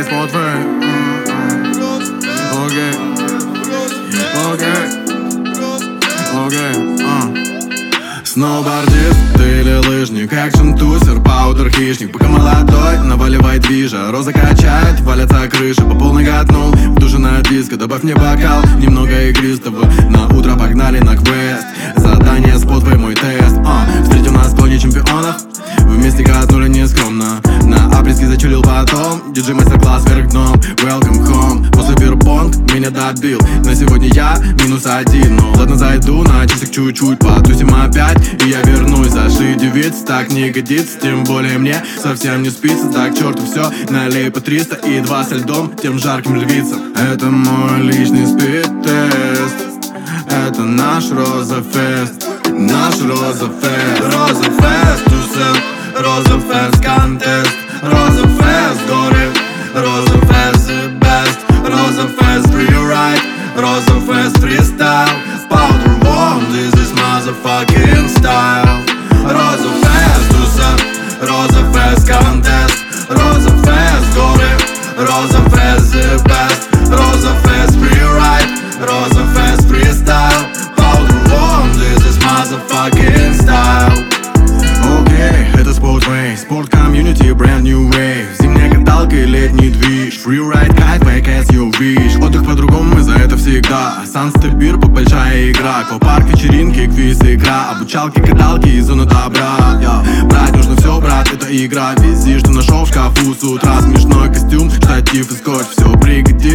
Spotify. Сноубордист ты или лыжник, экшн-тусер, паудер-хищник. Пока молодой, наваливай движа, роза качает, валятся крыши. По полной катнул, в душе на диско, добавь мне бокал, немного игристого. На утро погнали на квест, задание Spotify мой тест. Встретил нас в клоне чемпионов, вместе катнули нескромно. На апреске зачулил потом, диджей мастер-класс вверх дном. Welcome home, после бирпонг меня добил. На сегодня я -1, но ладно зайду на часик чуть-чуть, потусим опять и я вернусь. Зашить девиц так не годится, тем более мне совсем не спится. Так черту все, налей по 300 и 2 со льдом, тем жарким львицам. Это мой личный спид-тест, это наш роза-фест, наш роза-фест. Роза-фест, тусер, роза-фест, контест, роза-фест, горе, роза-фест, the best. Роза-фест, rewrite, роза-фест, freestyle. Powder warm, this is motherfucking style. Роза-фест, тусер, роза-фест, контест, роза-фест, горе, роза-фест, the best. Роза-фест, rewrite, роза-фест, freestyle. Powder warm, this is motherfucking style. Окей, это Spotify, спорт-комьюнити, brand new wave. Зимняя каталка и летний движ, freeride, кайф, make as you wish. Отдых по-другому, мы за это всегда. Санстебир, большая игра, аквапарк, вечеринки, квиз, игра. Обучалки, каталки и зона добра. Брать нужно все, брат, это игра. Вези, что нашел в шкафу с утра. Смешной костюм, штатив и скотч, все пригодится.